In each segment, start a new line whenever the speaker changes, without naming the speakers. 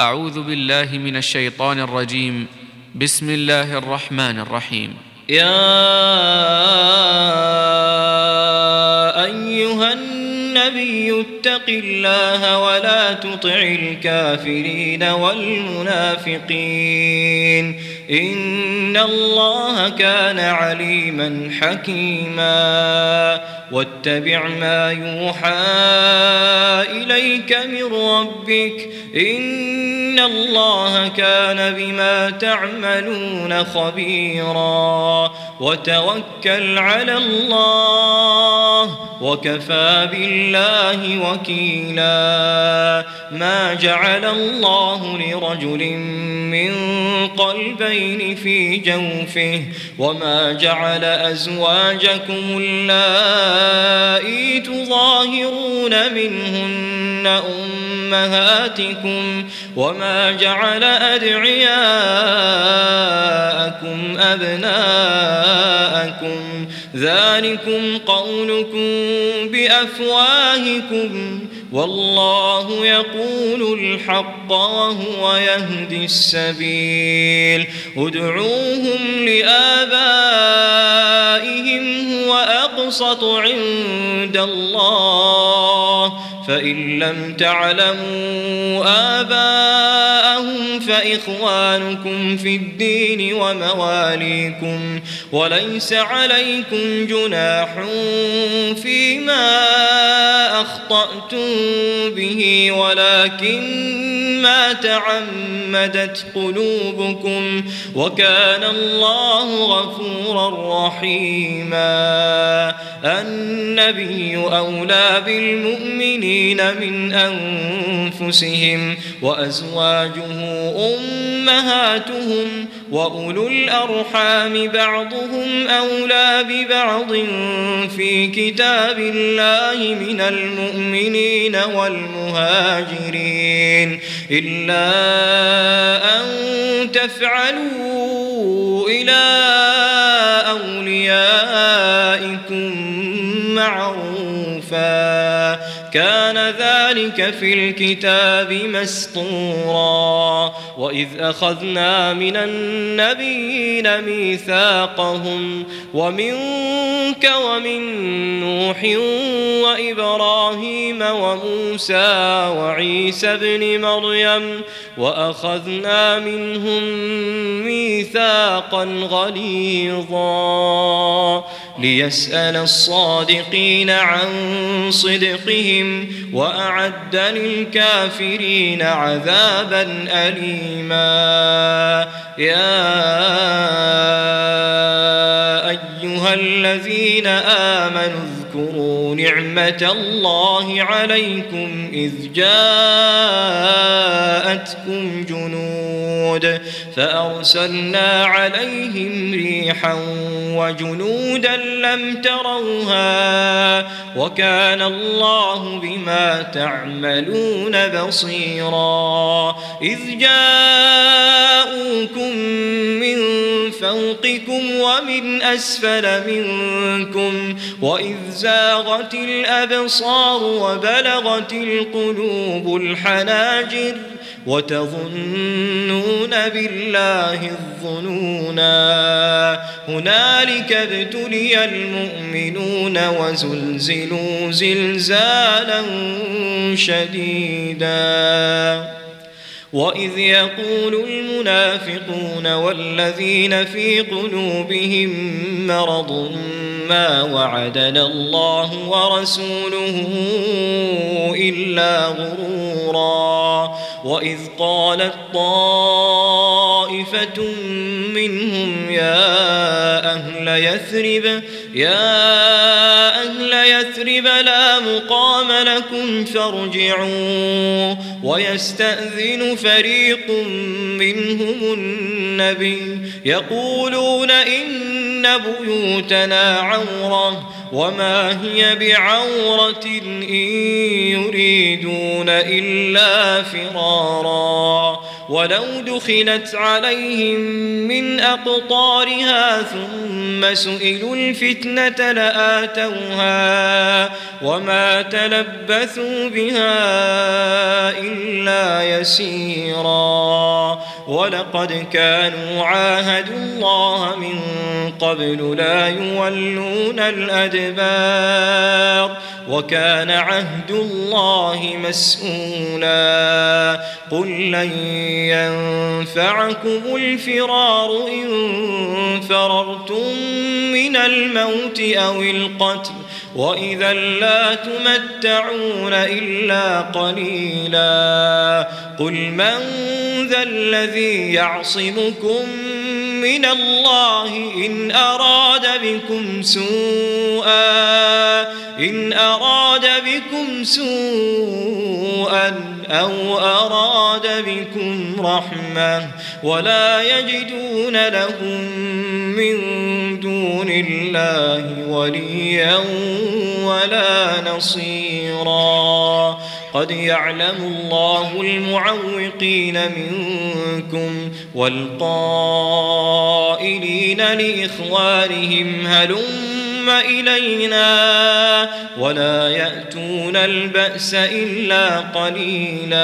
أعوذ بالله من الشيطان الرجيم. بسم الله الرحمن الرحيم.
يا أيها النبي اتق الله ولا تطع الكافرين والمنافقين إن الله كان عليما حكيما واتبع ما يوحى إليك من ربك إن الله كان بما تعملون خبيرا وتوكل على الله وكفى بالله وكيلا ما جعل الله لرجل من قلبين في جوفه وما جعل أزواجكم اللائي تظاهرون منهن أمهاتكم وما جعل أدعياءكم أبناءكم ذلكم قولكم بأفواهكم والله يقول الحق وهو يهدي السبيل ادعوهم لآبائهم هو أقسط عند الله فإن لم تعلموا آباءهم فإخوانكم في الدين ومواليكم وليس عليكم جناح فيما أخطأتم به ولكن ما تعمدت قلوبكم وكان الله غفورا رحيما النبي أولى بالمؤمنين من أنفسهم وأزواجه أمهاتهم وأولو الأرحام بعضهم أولى ببعض في كتاب الله من المؤمنين والمهاجرين إلا أن تفعلوا إلى أوليائكم معروفا كان ذلك في الكتاب مسطورا وإذ أخذنا من النبيين ميثاقهم ومنك ومن نوح وإبراهيم وموسى وعيسى ابن مريم وأخذنا منهم ميثاقا غليظا ليسأل الصادقين عن صدقهم وأعد للكافرين عذابا أليما يا أيها الذين آمنوا اذكروا نعمة الله عليكم إذ جاءتكم جنود فأرسلنا عليهم ريحا وجنودا لم تروها وكان الله بما تعملون بصيرا إذ جاءوكم من فوقكم ومن أسفل منكم وإذ زاغت الأبصار وبلغت القلوب الحناجر وتظنون بالله الظنونا هنالك ابتلي المؤمنون وزلزلوا زلزالا شديدا وإذ يقول المنافقون والذين في قلوبهم مرض ما وعدنا الله ورسوله إلا غرورا وإذ قالت طائفة منهم يا أهل يثرب لا مقام لكم فارجعوا ويستأذن فريق منهم النبي يقولون إن بيوتنا عورة وما هي بعورة إن يريدون إلا فرارا ولو دخلت عليهم من أقطارها ثم سئلوا الفتنة لآتوها وما تلبثوا بها إلا يسيرا ولقد كانوا عاهدوا الله من قبل لا يولون الأدبار وكان عهد الله مسؤولا قل لن ينفعكم الفرار إن فررتم من الموت أو القتل وإذا لا تمتعون إلا قليلا قل من ذا الذي يعصمكم من الله إن أراد بكم سوءا أو أراد بكم رحمة ولا يجدون لهم من دون الله وليا ولا نصيرا قد يعلم الله المعوقين منكم والقائلين لإخوانهم هلم إلينا ولا يأتون البأس إلا قليلا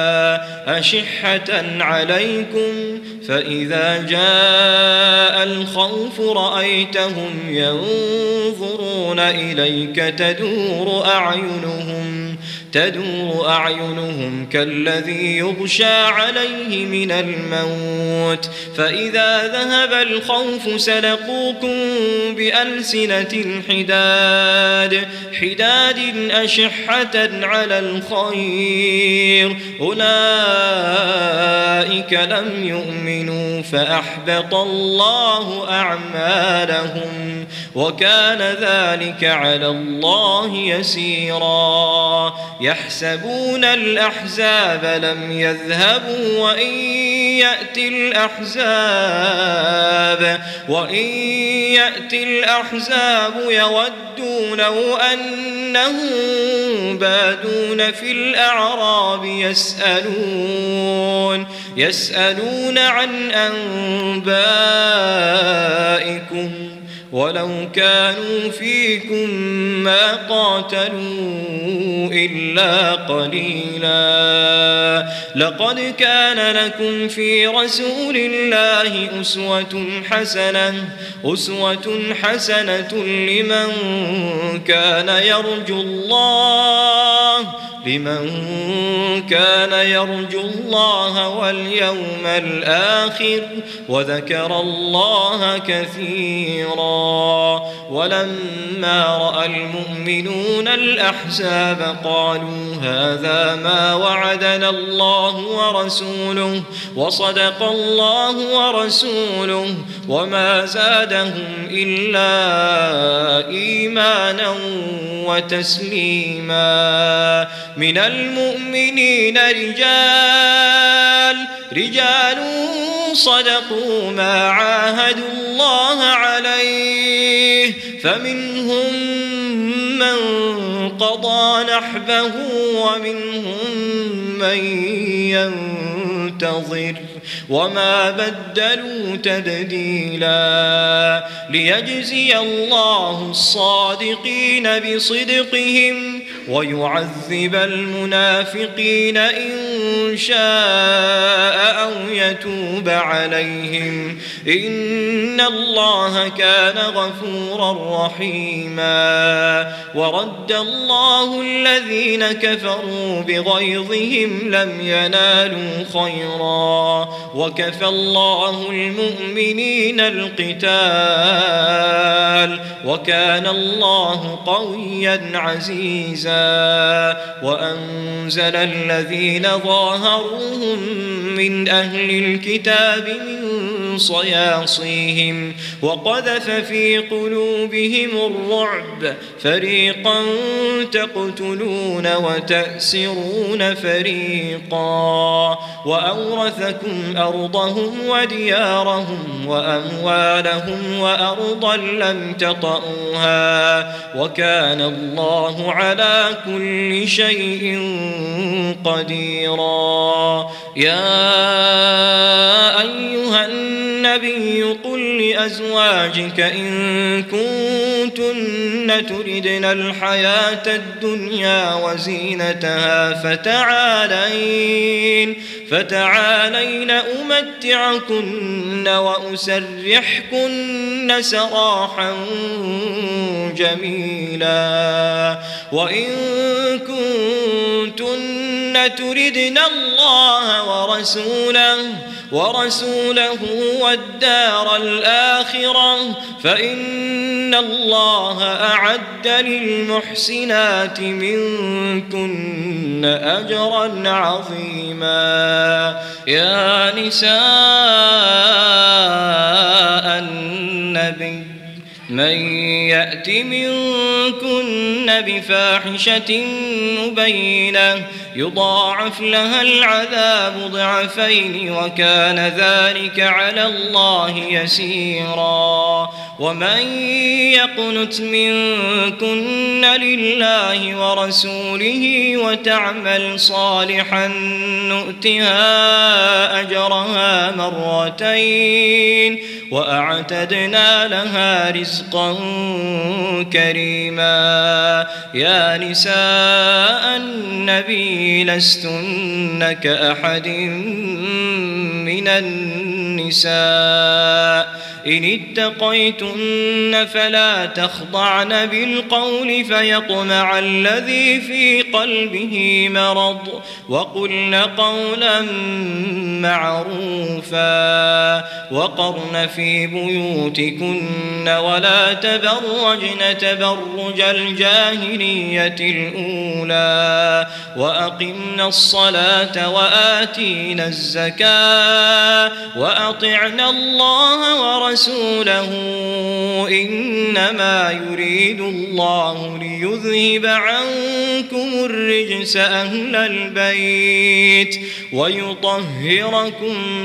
أشحة عليكم فإذا جاء الخوف رأيتهم ينظرون إليك تدور أعينهم كالذي يغشى عليه من الموت فإذا ذهب الخوف سلقوكم بألسنة حداد أشحة على الخير أولئك لم يؤمنوا فأحبط الله أعمالهم وكان ذلك على الله يسيرا يحسبون الأحزاب لم يذهبوا وإن يأتي الأحزاب يودوا لو أنهم بادون في الأعراب يسألون عن أنبائكم ولو كانوا فيكم ما قاتلوا إلا قليلا لقد كان لكم في رسول الله أسوة حسنة لمن كان يرجو الله واليوم الآخر وذكر الله كثيرا ولما رأى المؤمنون الأحزاب قالوا هذا ما وعدنا الله ورسوله وصدق الله ورسوله وما زادهم إلا إيمانا وتسليما من المؤمنين رجال صدقوا ما عاهدوا الله عليه فمنهم من قضى نحبه ومنهم من ينتظر وما بدلوا تبديلا ليجزي الله الصادقين بصدقهم ويعذب المنافقين إن شاء أو يتوب عليهم إن الله كان غفورا رحيما ورد الله الذين كفروا بغيظهم لم ينالوا خيرا وكفى الله المؤمنين القتال وكان الله قويا عزيزا وأنزل الذين ظاهروهم من أهل الكتاب من صياصيهم وقذف في قلوبهم الرعب فريقا تقتلون وتأسرون فريقا وأورثكم أرضهم وديارهم وأموالهم وأرضا لم تطئوها وكان الله على كل شيء قديرا. يا أيها النبي قل لأزواجك إن كنتن تردن الحياة الدنيا وزينتها فتعالين أمتعكن وأسرحكن سراحا جميلا وإن كنتن تردن الله ورسوله والدار الآخرة فإن الله أعد للمحسنات منكن أجرا عظيما. يا نساء النبي من يأت منكن بفاحشة مبينة يضاعف لها العذاب ضعفين وكان ذلك على الله يسيرا. ومن يقنت منكن لله ورسوله وتعمل صالحا نؤتها أجرها مرتين وأعتدنا لها رزقا كريما. يا نساء النبي لستن كأحد من النساء إن اتقيتن فلا تخضعن بالقول فيطمع الذي في قلبه مرض وقلن قولا معروفا وقرن في بيوتكن ولا تبرجن تبرج الجاهلية الأولى وأقمن الصلاة وآتينا الزكاة وأطعنا الله ورسوله إنما يريد الله ليذهب عنكم الرجس أهل البيت ويطهركم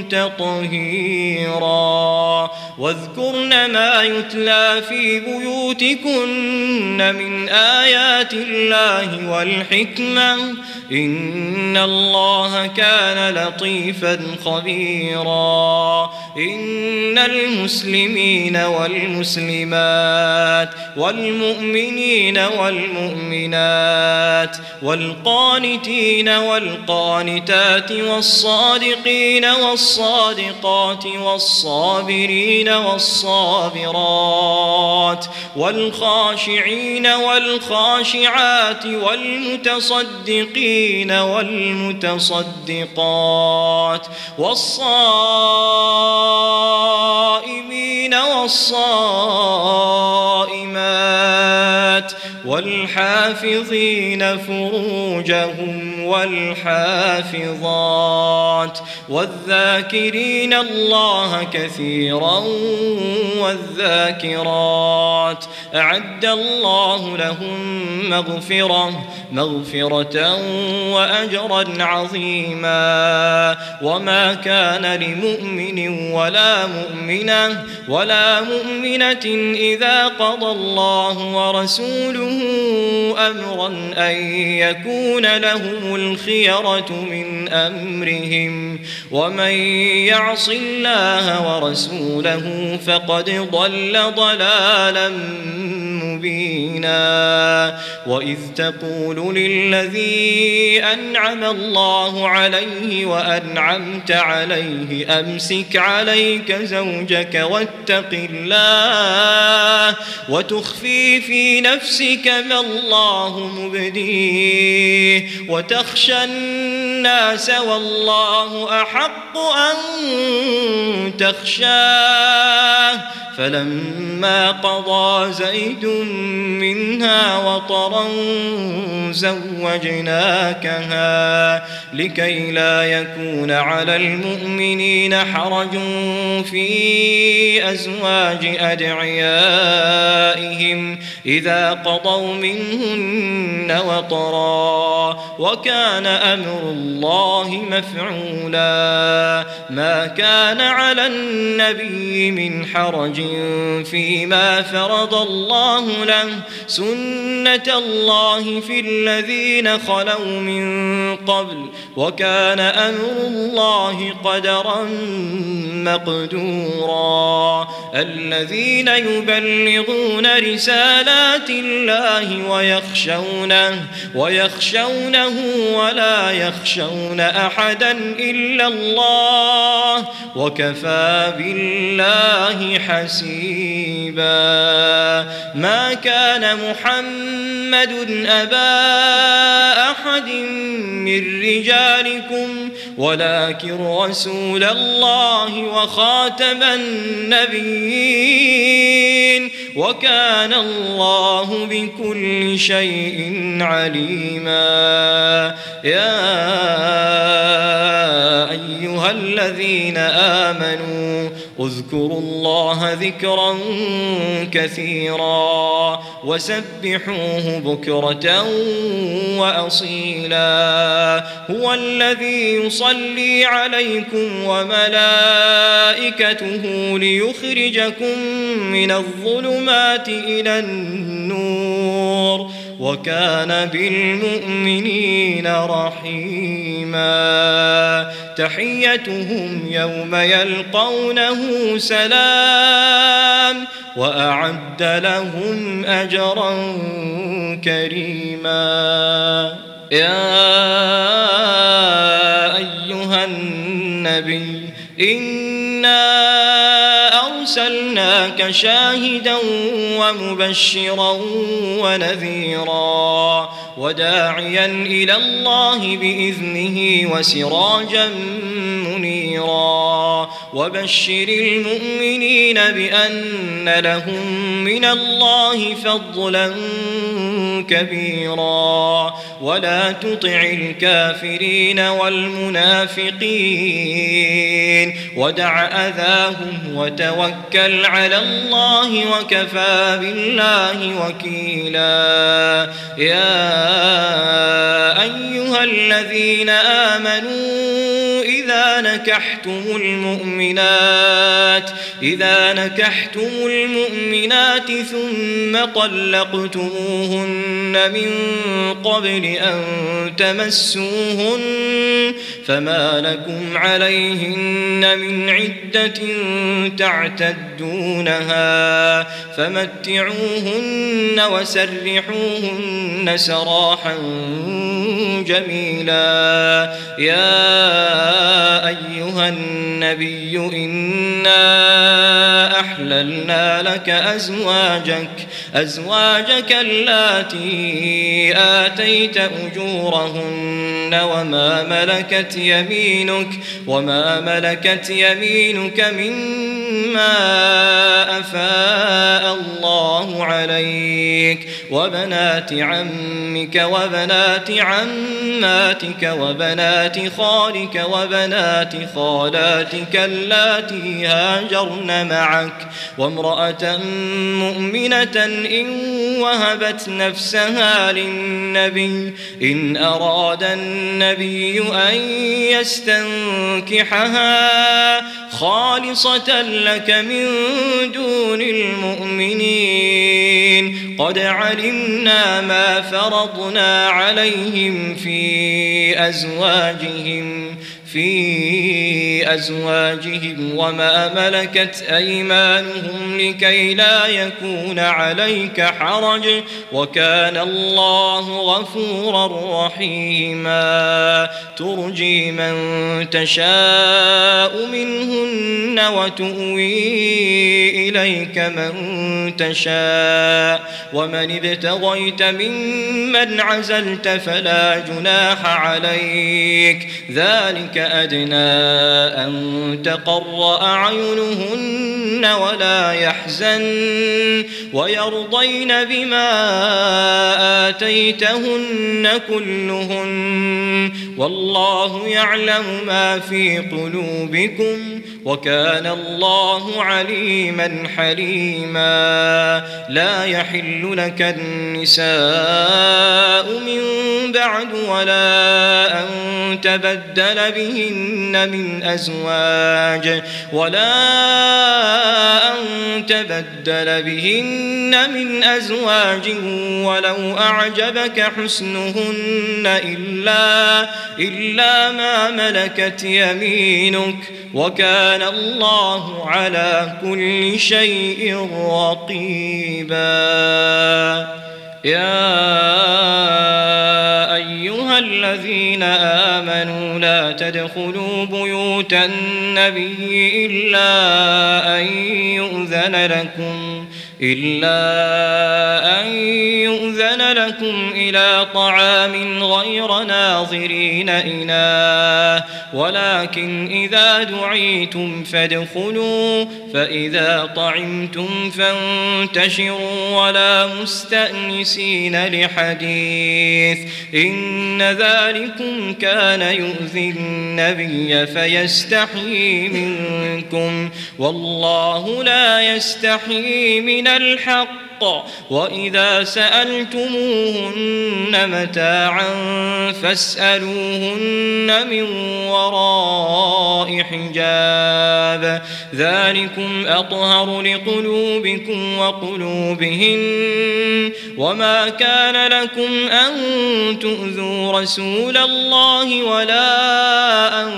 تطهيرا. واذكرن ما يتلى في بيوتكن من آيات الله والحكمة إن الله كان لطيفا خبيرا. إن المسلمين والمسلمات والمؤمنين والمؤمنات والقانتين والقانتات والصادقين والصادقات والصابرين والصابرات والخاشعين والخاشعات والمتصدقين والمتصدقات والصائمين والصائمات والحافظين فروجهم والحافظات والذاكرين الله كثيرا والذاكرات أعد الله لهم مغفرة وأجرا عظيما. وما كان لمؤمن ولا مؤمنة إذا قضى الله ورسوله أمرا أن يكون لهم الخيرة من أمرهم ومن يعص الله ورسوله فقد ضل ضلالا مبينا. وإذ تقول للذي أنعم الله عليه وأنعمت عليه أمسك عليك زوجك واتق الله وتخفي في نفسك ما الله مبديه وتخشى الناس والله أحق أن تخشاه فلما قضى زيد منها وطرا زوجناكها لكي لا يكون على المؤمنين حرج في أزواج أدعيائهم إذا قضوا منهن وطرا وكان أمر الله مفعولا ما كان على النبي من حرج فيما فرض الله له سنة الله في الذين خلوا من قبل وكان أمر الله قدرا مقدورا الذين يبلغون رسالات الله ويخشونه ولا يخشون أحدا إلا الله وكفى بالله حسيبا ما كان محمد أبا أحد من رجالكم ولكن رسول الله وخاتم النبيين وكان الله بكل شيء عليما يا أيها الذين آمنوا اذكروا الله ذكرا كثيرا وسبحوه بكرة وأصيلا هو الذي يصلي عليكم وملائكته ليخرجكم من الظلمات إلى النور وكان بالمؤمنين رحيما تحيتهم يوم يلقونه سلام وأعد لهم أجرا كريما يا أيها النبي إنا أرسلناك شاهدا ومبشرا ونذيرا وداعيا إلى الله بإذنه وسراجا منيرا وبشر المؤمنين بأن لهم من الله فضلا كبيرا ولا تطع الكافرين والمنافقين ودع أذاهم وتوكل على الله وكفى بالله وكيلا يا أيها الذين آمنوا إذا نكحتم المؤمنات ثم طلقتموهن من قبل أن تمسوهن فما لكم عليهن من عدة تعتدونها فمتعوهن وسرحوهن سراحا جميلا يا أيها النبي إنا أحللنا لك أزواجك اللاتي آتيت أجورهن وما ملكت يمينك مما أفاء الله عليك وبنات عمك وبنات عماتك وبنات خالك وبنات خالاتك اللاتي هاجرن معك وامرأة مؤمنة إن وهبت نفسها للنبي إن أراد النبي أن يستنكحها خالصة لك من دون المؤمنين قد علمنا ما فرضنا عليهم في أزواجهم وما ملكت أيمانهم لكي لا يكون عليك حرج وكان الله غفورا رحيما ترجي من تشاء منهن وتؤوي إليك من تشاء ومن ابتغيت ممن عزلت فلا جناح عليك ذلك أدنى أن تقر أعينهن ولا يحزن يحزن ويرضين بما آتيتهن كلهن والله يعلم ما في قلوبكم وكان الله عليما حليما. لا يحل لك النساء من بعد ولا أن تبدل بهن من أزواج ولو أعجبك حسنهن إلا ما ملكت يمينك وكان الله على كل شيء رقيبا. يا أيها الذين آمنوا لا تدخلوا بيوت النبي إلا أن يؤذن لكم إلى طعام غير ناظرين إناه ولكن إذا دعيتم فادخلوا فإذا طعمتم فانتشروا ولا مستأنسين لحديث إن ذلكم كان يؤذي النبي فيستحيي منكم والله لا يستحيي من الحق وإذا سألتموهن متاعا فاسألوهن من وراء حجاب ذلكم أطهر لقلوبكم وقلوبهن وما كان لكم أن تؤذوا رسول الله ولا أن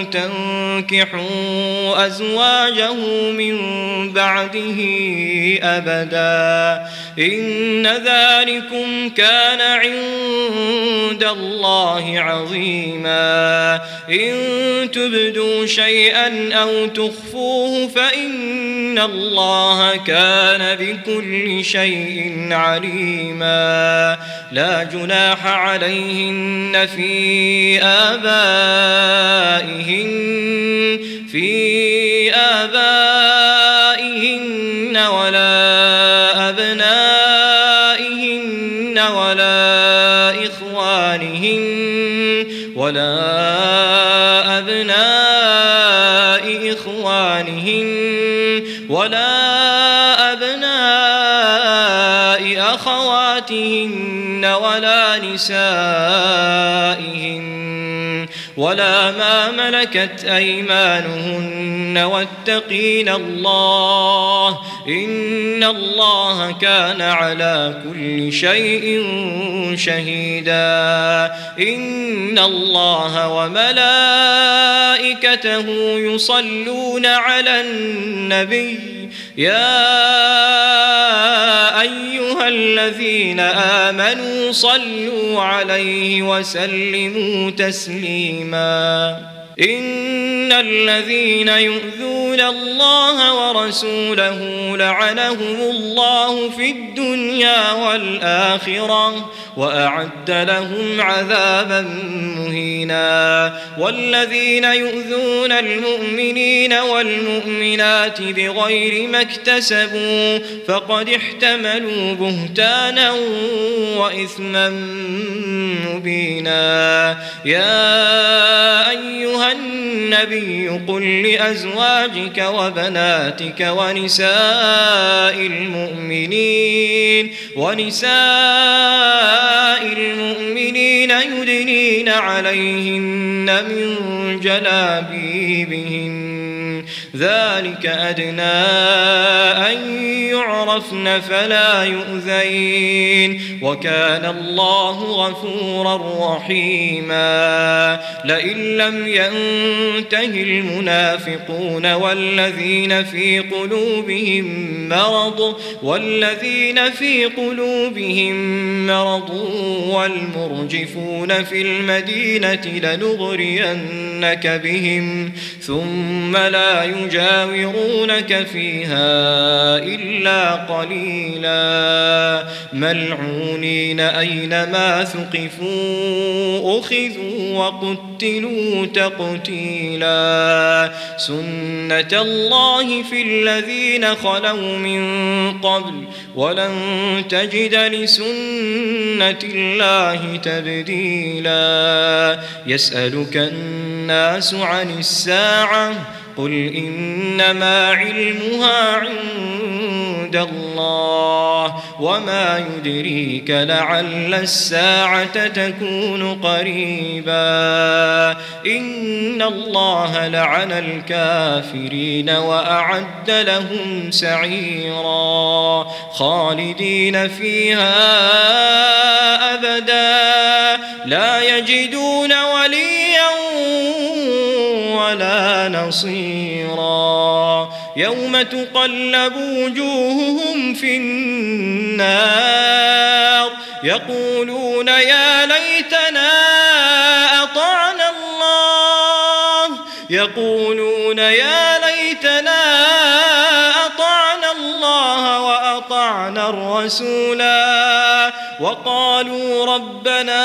تنكحوا أزواجه من بعده أبدا إن ذلكم كان عند الله عظيما. إن تبدوا شيئا أو تخفوه فإن الله كان بكل شيء عليما. لا جناح عليهن في آبائهن ولا أبنائهن ولا أبناء إخوانهن ولا أبناء أخواتهن ولا نسائهن ولا ما ملكت أيمانهن واتقين الله إن الله كان على كل شيء شهيدا. إن الله وملائكته يصلون على النبي يا أيها الذين آمنوا صلوا عليه وسلموا تسليما. إن الذين يؤذون الله ورسوله لعنهم الله في الدنيا والآخرة وأعد لهم عذابا مهينا. والذين يؤذون المؤمنين والمؤمنات بغير ما اكتسبوا فقد احتملوا بهتانا وإثما مبينا. يا أيها النبي قل لأزواجك وبناتك ونساء المؤمنين يدنين عليهن من جلابيبهن ذلك أدنى أن يعرفن فلا يؤذين وكان الله غفورا رحيما. لئن لم ينته المنافقون والذين في قلوبهم مرض والمرجفون في المدينة لنسكننك بهم ثم لا يجاورونك فيها إلا قليلا ملعونين أينما ثقفوا أخذوا وقتلوا تقتيلا سنة الله في الذين خلوا من قبل ولن تجد لسنة الله تبديلا يسألك الناس عن الساعة قل إنما علمها عند الله وما يدريك لعل الساعة تكون قريبا إن الله لعن الكافرين وأعد لهم سعيرا خالدين فيها أبدا لا يجدون وليا ولا نصيرا يوم تقلب وجوههم في النار يقولون يا ليتنا أطعنا الله وأطعنا الرسولا وقالوا ربنا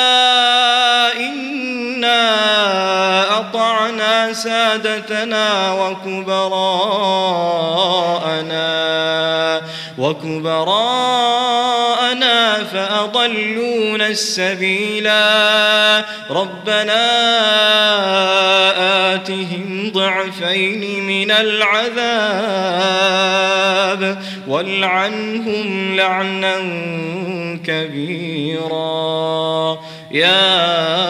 إنا أطعنا سادتنا وكبراءنا فأضلونا السبيلا ربنا آتهم ضعفين من العذاب والعنهم لعنا كبيرا يا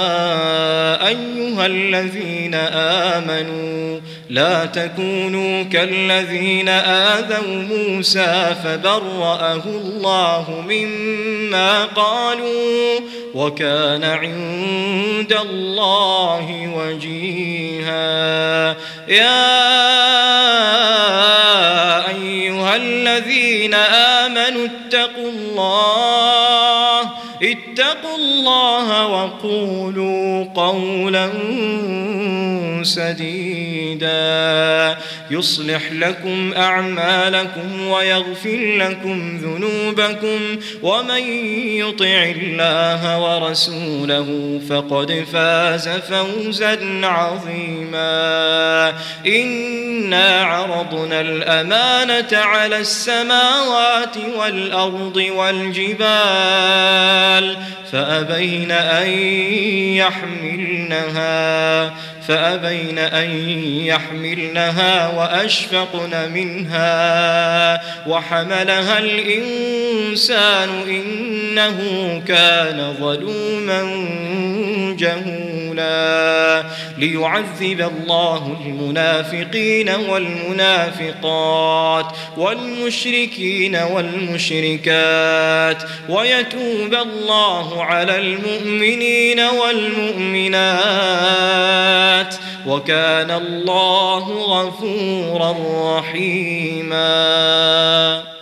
أيها الذين آمنوا لا تكونوا كالذين آذوا موسى فبرأه الله مما قالوا وكان عند الله وجيها يا أيها الذين آمنوا اتقوا الله وقولوا قولا سديدا يصلح لكم أعمالكم ويغفر لكم ذنوبكم ومن يطع الله ورسوله فقد فاز فوزا عظيما إنا عرضنا الأمانة على السماوات والأرض والجبال فأبين أن يحملنها وأشفقن منها وحملها الإنسان إنه كان ظلوما جهولا ليعذب الله المنافقين والمنافقات والمشركين والمشركات ويتوب الله على المؤمنين والمؤمنات وكان الله غفورا رحيما.